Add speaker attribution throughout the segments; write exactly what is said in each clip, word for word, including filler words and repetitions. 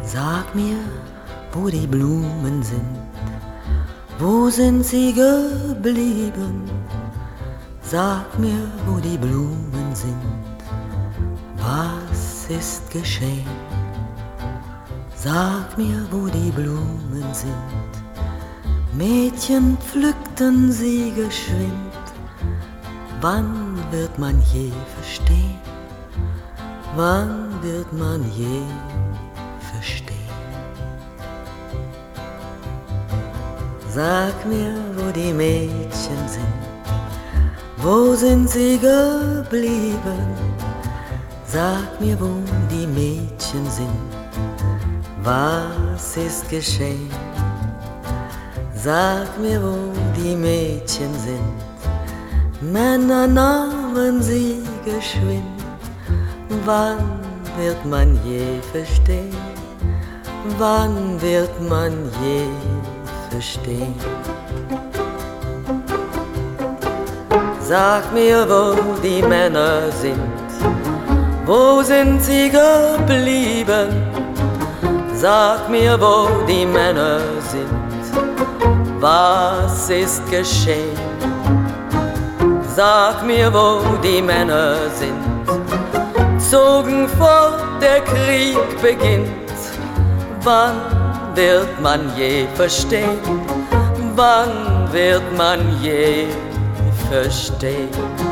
Speaker 1: Sag mir, wo die Blumen sind, wo sind sie geblieben? Sag mir, wo die Blumen sind, was ist geschehen? Sag mir, wo die Blumen sind, Mädchen pflückten sie geschwind. Wann wird man je verstehen? Wann wird man je verstehen? Sag mir, wo die Mädchen sind, wo sind sie geblieben? Sag mir, wo die Mädchen sind, was ist geschehen? Sag mir, wo die Mädchen sind, Männer nahmen sie geschwind. Wann wird man je verstehen? Wann wird man je verstehen? Sag mir, wo die Männer sind, wo sind sie geblieben? Sag mir, wo die Männer sind, was ist geschehen? Sag mir, wo die Männer sind, zogen fort, der Krieg beginnt. Wann wird man je verstehen? Wann wird man je verstehen?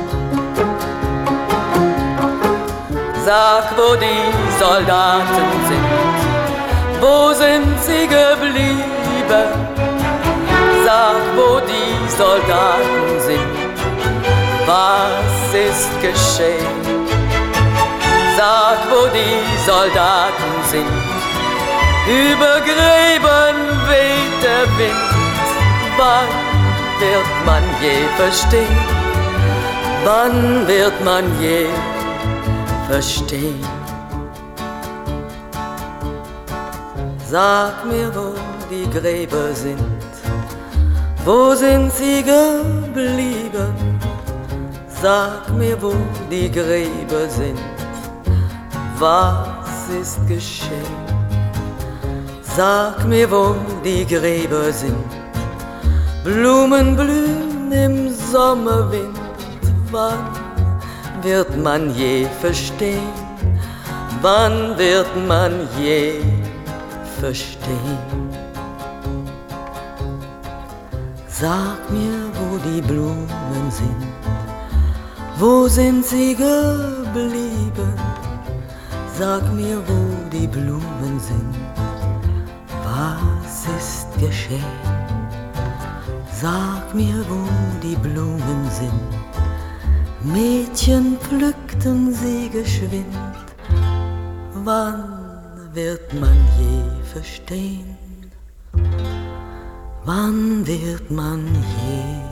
Speaker 1: Sag, wo die Soldaten sind, wo sind sie geblieben? Sag, wo die Soldaten sind, was ist geschehen? Sag, wo die Soldaten sind, über Gräben weht der Wind. Wann wird man je verstehen? Wann wird man je verstehen? Sag mir, wo die Gräber sind, wo sind sie geblieben? Sag mir, wo die Gräber sind, was ist geschehen? Sag mir, wo die Gräber sind, Blumen blühen im Sommerwind. Wann wird man je verstehen? Wann wird man je verstehen? Sag mir, wo die Blumen sind, wo sind sie geblieben? Sag mir, wo die Blumen sind, was ist geschehen? Sag mir, wo die Blumen sind, Mädchen pflückten sie geschwind. Wann wird man je verstehen? Wann wird man je